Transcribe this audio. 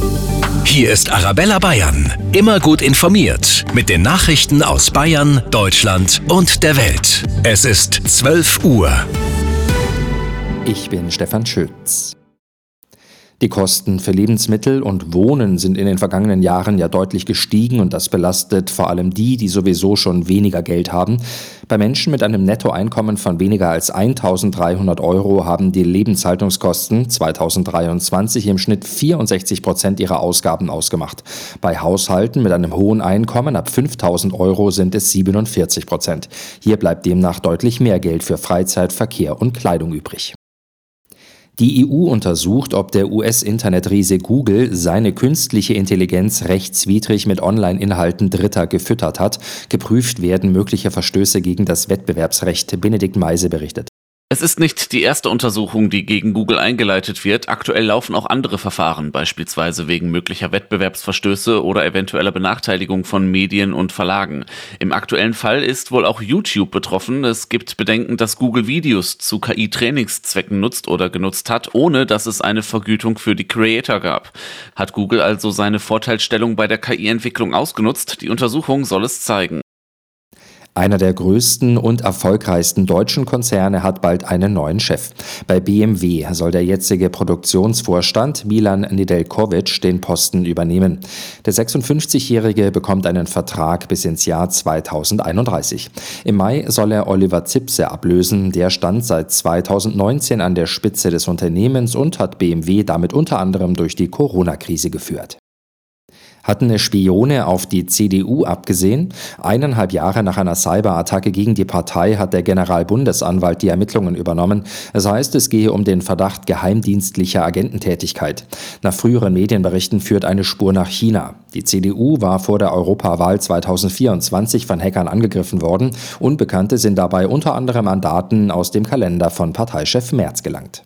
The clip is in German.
Hier ist Arabella Bayern. Immer gut informiert mit den Nachrichten aus Bayern, Deutschland und der Welt. Es ist 12 Uhr. Ich bin Stefan Schütz. Die Kosten für Lebensmittel und Wohnen sind in den vergangenen Jahren ja deutlich gestiegen und das belastet vor allem die sowieso schon weniger Geld haben. Bei Menschen mit einem Nettoeinkommen von weniger als 1.300 € haben die Lebenshaltungskosten 2023 im Schnitt 64% ihrer Ausgaben ausgemacht. Bei Haushalten mit einem hohen Einkommen ab 5.000 € sind es 47%. Hier bleibt demnach deutlich mehr Geld für Freizeit, Verkehr und Kleidung übrig. Die EU untersucht, ob der US-Internetriese Google seine künstliche Intelligenz rechtswidrig mit Online-Inhalten Dritter gefüttert hat. Geprüft werden mögliche Verstöße gegen das Wettbewerbsrecht. Benedikt Meise berichtet. Es ist nicht die erste Untersuchung, die gegen Google eingeleitet wird. Aktuell laufen auch andere Verfahren, beispielsweise wegen möglicher Wettbewerbsverstöße oder eventueller Benachteiligung von Medien und Verlagen. Im aktuellen Fall ist wohl auch YouTube betroffen. Es gibt Bedenken, dass Google Videos zu KI-Trainingszwecken nutzt oder genutzt hat, ohne dass es eine Vergütung für die Creator gab. Hat Google also seine Vorteilsstellung bei der KI-Entwicklung ausgenutzt? Die Untersuchung soll es zeigen. Einer der größten und erfolgreichsten deutschen Konzerne hat bald einen neuen Chef. Bei BMW soll der jetzige Produktionsvorstand Milan Nedeljković den Posten übernehmen. Der 56-Jährige bekommt einen Vertrag bis ins Jahr 2031. Im Mai soll er Oliver Zipse ablösen. Der stand seit 2019 an der Spitze des Unternehmens und hat BMW damit unter anderem durch die Corona-Krise geführt. Hatten Spione auf die CDU abgesehen? 1,5 Jahre nach einer Cyberattacke gegen die Partei hat der Generalbundesanwalt die Ermittlungen übernommen. Das heißt, es gehe um den Verdacht geheimdienstlicher Agententätigkeit. Nach früheren Medienberichten führt eine Spur nach China. Die CDU war vor der Europawahl 2024 von Hackern angegriffen worden. Unbekannte sind dabei unter anderem an Daten aus dem Kalender von Parteichef Merz gelangt.